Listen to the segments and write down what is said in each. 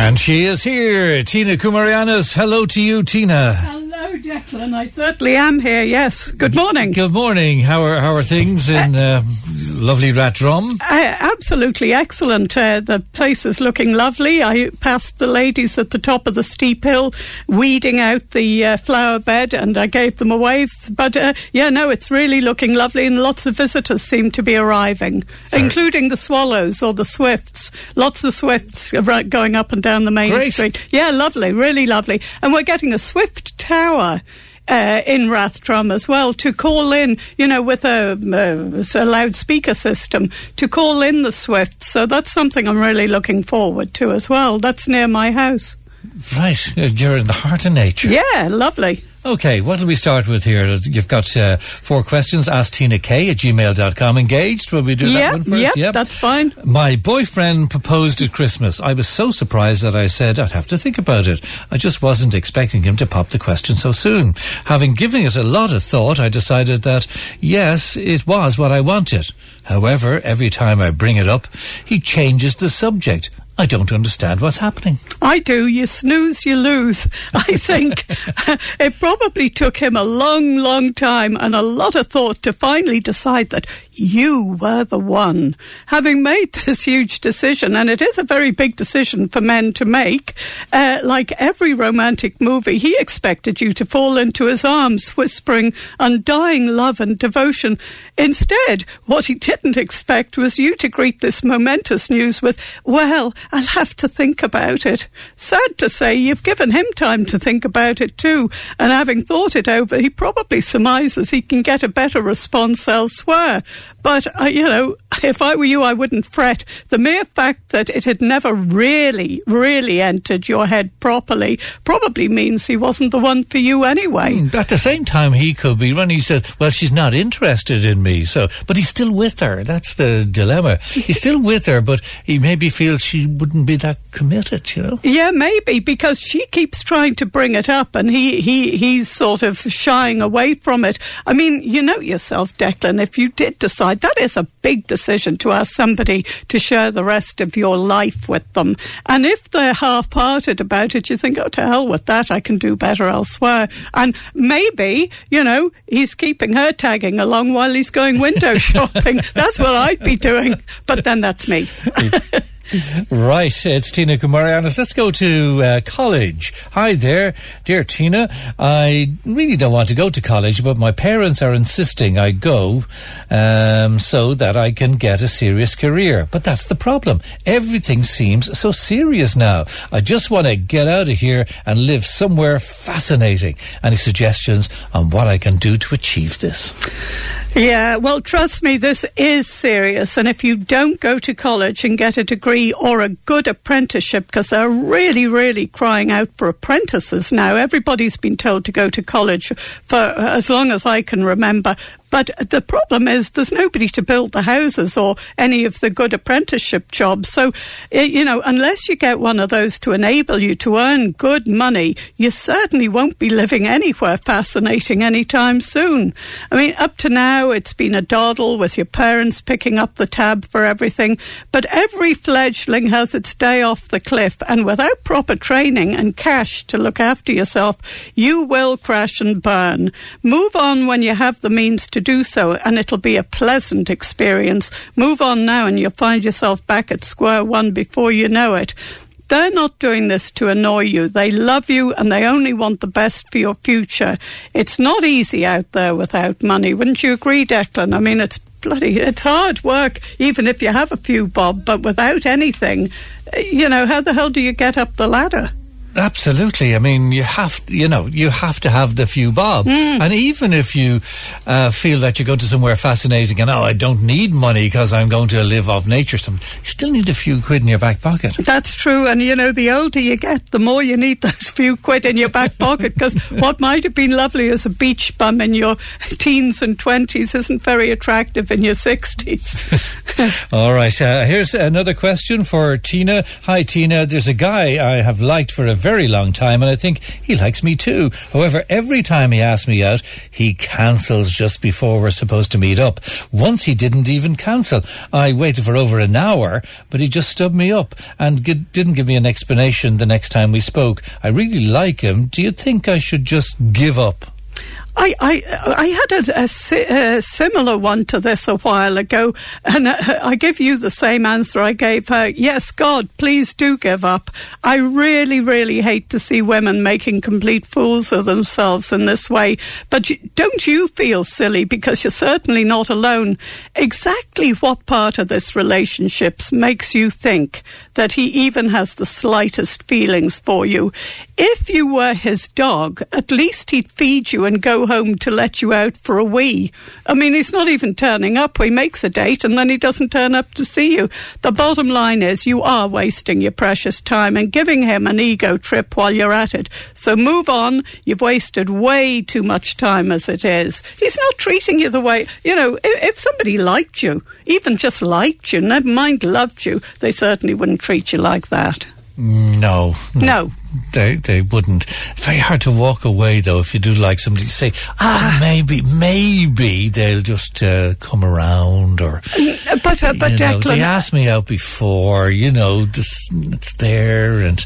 And she is here, Tina Koumarianis. Hello to you, Tina. Hello, Declan. I certainly am here, yes. Good morning. Good morning. How are things in lovely Rathdrum? Absolutely excellent. The place is looking lovely. I passed the ladies at the top of the steep hill weeding out the flower bed, and I gave them a wave. But, it's really looking lovely, and lots of visitors seem to be arriving, including the swallows or the swifts. Lots of swifts going up and down the main street. Yeah, lovely, really lovely. And we're getting a swift tower in Rathdrum as well to call in, with a loudspeaker system to call in the swifts. So that's something I'm really looking forward to as well. That's near my house. Right, you're in the heart of nature. Yeah, lovely. Okay, what will we start with here? You've got 4 questions. Ask Tina K at gmail.com. Engaged? Will we do that one first? Yep, that's fine. My boyfriend proposed at Christmas. I was so surprised that I said I'd have to think about it. I just wasn't expecting him to pop the question so soon. Having given it a lot of thought, I decided that, yes, it was what I wanted. However, every time I bring it up, he changes the subject. I don't understand what's happening. I do. You snooze, you lose. I think it probably took him a long, long time and a lot of thought to finally decide that you were the one. Having made this huge decision, and it is a very big decision for men to make, like every romantic movie, he expected you to fall into his arms, whispering undying love and devotion. Instead, what he didn't expect was you to greet this momentous news with, well, I'll have to think about it. Sad to say, you've given him time to think about it too, and having thought it over, he probably surmises he can get a better response elsewhere. But, if I were you, I wouldn't fret. The mere fact that it had never really, really entered your head properly probably means he wasn't the one for you anyway. At the same time, he could be when he said, well, she's not interested in me. But he's still with her. That's the dilemma. He's still with her, but he maybe feels she wouldn't be that committed, Yeah, maybe, because she keeps trying to bring it up, and he's sort of shying away from it. I mean, you know yourself, Declan, if you did decide, that is a big decision to ask somebody to share the rest of your life with them. And if they're half-hearted about it, you think, oh, to hell with that, I can do better elsewhere. And maybe, he's keeping her tagging along while he's going window shopping. That's what I'd be doing. But then that's me. Right, it's Tina Koumarianis. Let's go to college. Hi there, dear Tina. I really don't want to go to college, but my parents are insisting I go so that I can get a serious career. But that's the problem. Everything seems so serious now. I just want to get out of here and live somewhere fascinating. Any suggestions on what I can do to achieve this? Yeah, well, trust me, this is serious. And if you don't go to college and get a degree or a good apprenticeship, because they're really, really crying out for apprentices now. Everybody's been told to go to college for as long as I can remember. But the problem is there's nobody to build the houses or any of the good apprenticeship jobs. So, unless you get one of those to enable you to earn good money, you certainly won't be living anywhere fascinating anytime soon. I mean, up to now, it's been a dawdle with your parents picking up the tab for everything. But every fledgling has its day off the cliff. And without proper training and cash to look after yourself, you will crash and burn. Move on when you have the means to do so, and it'll be a pleasant experience. Move on now and you'll find yourself back at square one before you know it. They're not doing this to annoy you. They love you and they only want the best for your future. It's not easy out there without money. Wouldn't you agree, Declan? I mean, it's hard work, even if you have a few bob, but without anything, how the hell do you get up the ladder? Absolutely. I mean, you have to have the few bob. And even if you feel that you're going to somewhere fascinating and, I don't need money because I'm going to live off nature, you still need a few quid in your back pocket. That's true. And, the older you get, the more you need those few quid in your back pocket, because what might have been lovely as a beach bum in your teens and 20s isn't very attractive in your 60s. All right. Here's another question for Tina. Hi, Tina. There's a guy I have liked for a very very long time, and I think he likes me too. However, every time he asks me out, he cancels just before we're supposed to meet up. Once he didn't even cancel. I waited for over an hour, but he just stubbed me up and didn't give me an explanation the next time we spoke. I really like him. Do you think I should just give up? I had a similar one to this a while ago, and I give you the same answer I gave her. Yes, God, please do give up. I really, really hate to see women making complete fools of themselves in this way. But don't you feel silly, because you're certainly not alone. Exactly what part of this relationship makes you think that he even has the slightest feelings for you? If you were his dog, at least he'd feed you and go home to let you out for a wee. I mean, he's not even turning up. He makes a date and then he doesn't turn up to see you. The bottom line is you are wasting your precious time and giving him an ego trip while you're at it. So move on. You've wasted way too much time as it is. He's not treating you the way, if somebody liked you, even just liked you, never mind loved you, they certainly wouldn't treat you like that. No. They wouldn't. Very hard to walk away, though, if you do like somebody to say, maybe they'll just come around, or... But Declan... They asked me out before, it's there, and,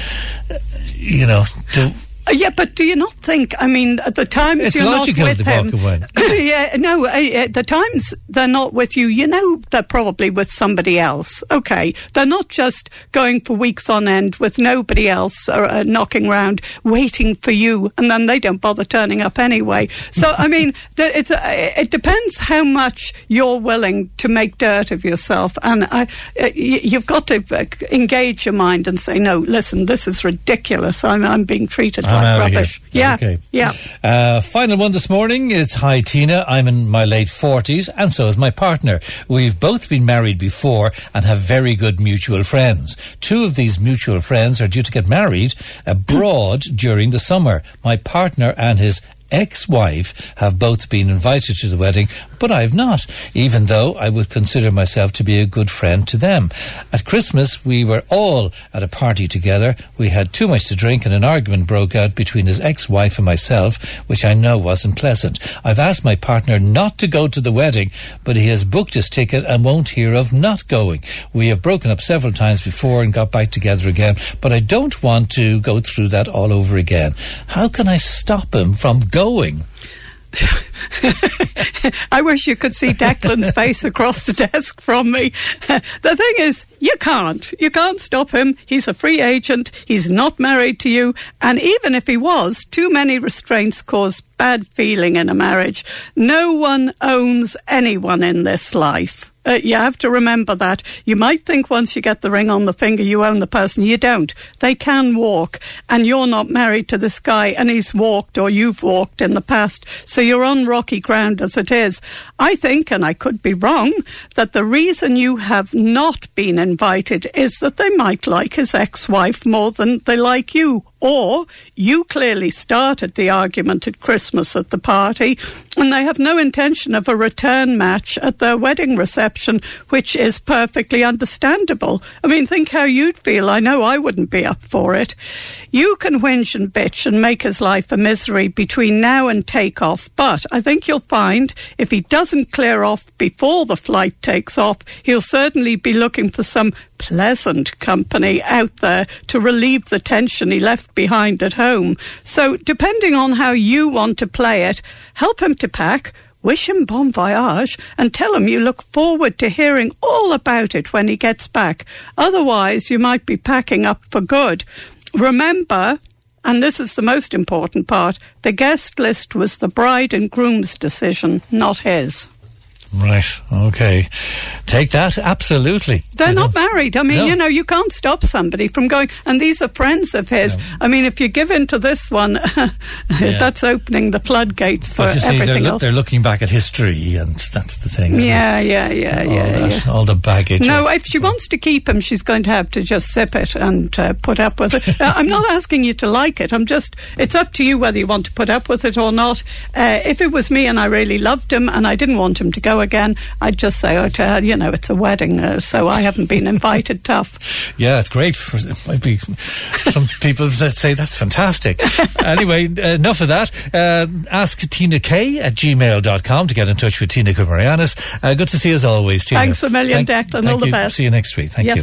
yeah, but do you not think, at the times it's you're not with him... The times they're not with you, they're probably with somebody else. Okay, they're not just going for weeks on end with nobody else or knocking around, waiting for you, and then they don't bother turning up anyway. So, it depends how much you're willing to make dirt of yourself, and you've got to engage your mind and say, no, listen, this is ridiculous. I'm being treated like rubbish. Yeah, okay. Yeah. Final one this morning. It's, hi Tina, I'm in my late 40s and so is my partner. We've both been married before and have very good mutual friends. Two of these mutual friends are due to get married abroad during the summer. My partner and his ex-wife have both been invited to the wedding, but I've not, even though I would consider myself to be a good friend to them. At Christmas, we were all at a party together. We had too much to drink and an argument broke out between his ex-wife and myself, which I know wasn't pleasant. I've asked my partner not to go to the wedding, but he has booked his ticket and won't hear of not going. We have broken up several times before and got back together again, but I don't want to go through that all over again. How can I stop him from going? I wish you could see Declan's face across the desk from me. The thing is, you can't stop him. He's a free agent. He's not married to you. And even if he was, too many restraints cause bad feeling in a marriage. No one owns anyone in this life. You have to remember that. You might think once you get the ring on the finger you own the person. You don't. They can walk, and you're not married to this guy, and he's walked or you've walked in the past, so you're on rocky ground as it is. I think, and I could be wrong, that the reason you have not been invited is that they might like his ex-wife more than they like you. Or you clearly started the argument at Christmas at the party, and they have no intention of a return match at their wedding reception, which is perfectly understandable. I mean, think how you'd feel. I know I wouldn't be up for it. You can whinge and bitch and make his life a misery between now and takeoff, but I think you'll find if he doesn't clear off before the flight takes off, he'll certainly be looking for some pleasant company out there to relieve the tension he left behind at home. So, depending on how you want to play it, help him to pack, wish him bon voyage, and tell him you look forward to hearing all about it when he gets back. Otherwise, you might be packing up for good. Remember, and this is the most important part, the guest list was the bride and groom's decision, not his. Right, okay. Take that, absolutely. They're not married. I mean, no. You can't stop somebody from going, and these are friends of his. No. I mean, if you give in to this one, that's opening the floodgates for everything else. They're looking back at history, and that's the thing, isn't it? All the baggage. No, if she wants to keep him, she's going to have to just sip it and put up with it. I'm not asking you to like it. It's up to you whether you want to put up with it or not. If it was me and I really loved him and I didn't want him to go again, I'd just say, it's a wedding, so I haven't been invited. Tough. Yeah, it's great. Might be some people that say that's fantastic. Anyway, enough of that. Ask Tina K at gmail.com to get in touch with Tina Kumarianis. Good to see you as always, Tina. Thanks a million, Declan. All the best. See you next week. Thank you.